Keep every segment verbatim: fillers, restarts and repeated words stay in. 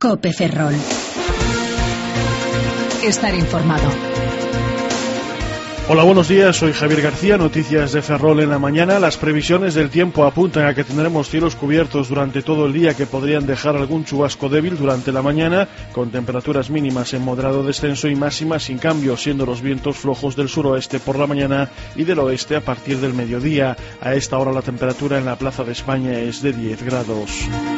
COPE Ferrol. Estar informado. Hola, buenos días, soy Javier García, noticias de Ferrol en la mañana. Las previsiones del tiempo apuntan a que tendremos cielos cubiertos durante todo el día que podrían dejar algún chubasco débil durante la mañana, con temperaturas mínimas en moderado descenso y máximas sin cambio, siendo los vientos flojos del suroeste por la mañana y del oeste a partir del mediodía. A esta hora la temperatura en la Plaza de España es de diez grados.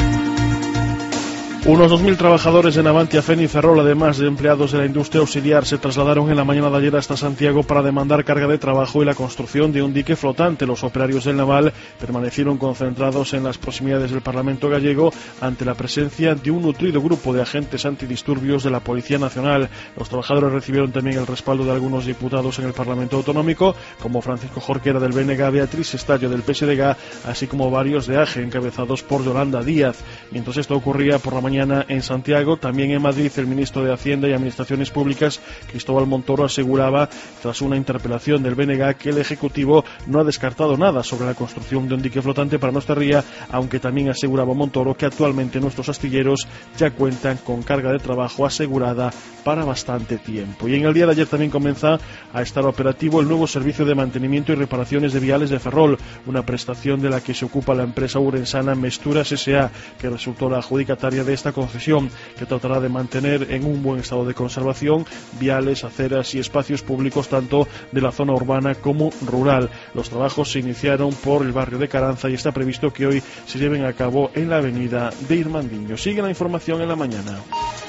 Unos dos mil trabajadores de Navantia, Feni y Ferrol, además de empleados de la industria auxiliar, se trasladaron en la mañana de ayer hasta Santiago para demandar carga de trabajo y la construcción de un dique flotante. Los operarios del naval permanecieron concentrados en las proximidades del Parlamento gallego ante la presencia de un nutrido grupo de agentes antidisturbios de la Policía Nacional. Los trabajadores recibieron también el respaldo de algunos diputados en el Parlamento Autonómico, como Francisco Jorquera del B N G, Beatriz Estallo del P S D G, así como varios de A G E, encabezados por Yolanda Díaz. Mientras esto ocurría por la mañana en Santiago, también en Madrid, el ministro de Hacienda y Administraciones Públicas, Cristóbal Montoro, aseguraba, tras una interpelación del B N G, que el Ejecutivo no ha descartado nada sobre la construcción de un dique flotante para nuestra ría, aunque también aseguraba Montoro que actualmente nuestros astilleros ya cuentan con carga de trabajo asegurada para bastante tiempo. Y en el día de ayer también comienza a estar operativo el nuevo servicio de mantenimiento y reparaciones de viales de Ferrol, una prestación de la que se ocupa la empresa urensana Mesturas S A, que resultó la adjudicataria de esta concesión, que tratará de mantener en un buen estado de conservación viales, aceras y espacios públicos tanto de la zona urbana como rural. Los trabajos se iniciaron por el barrio de Caranza y está previsto que hoy se lleven a cabo en la avenida de Irmandiño. Sigue la información en la mañana.